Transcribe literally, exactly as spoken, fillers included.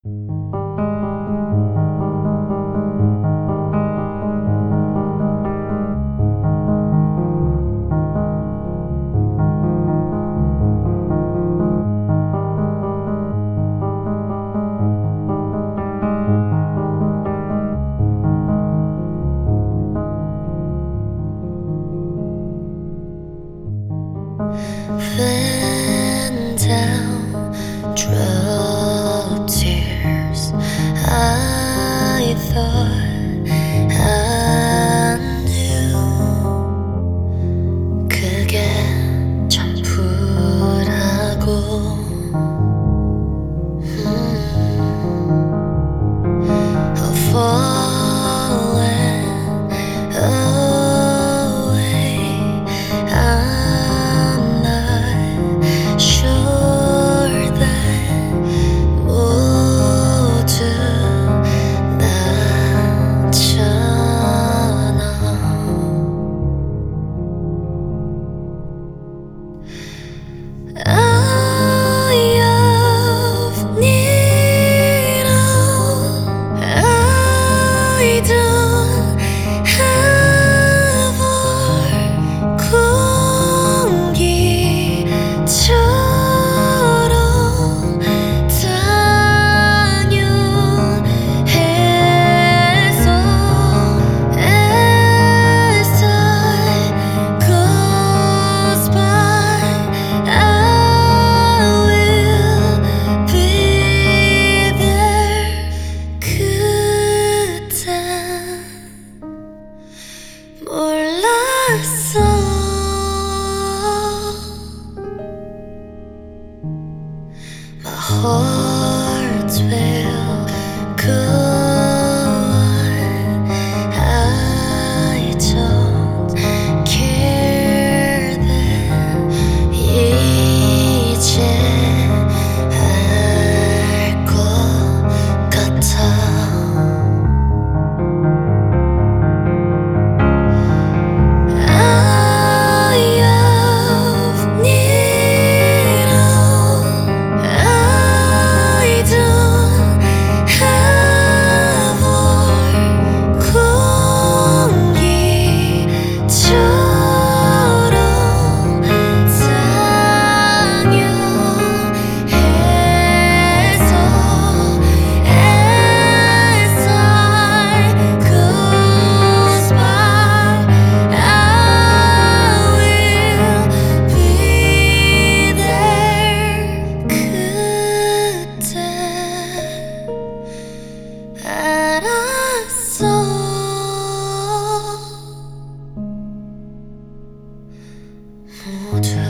Then down drop tears. I thought I knew 그게 전부라고. 음. I'll fallen away. I'm not sure that 모두 나잖아. I have need of, I don't have all 공기처럼 당연해서 as time goes by I will be there. 그땐 몰랐어. My heart will go on. I don't care that 이제 알 것 같아. I have need of, I don't have all 공기처럼 당연해서 as time goes by I will be there. 그때 알았어. 모두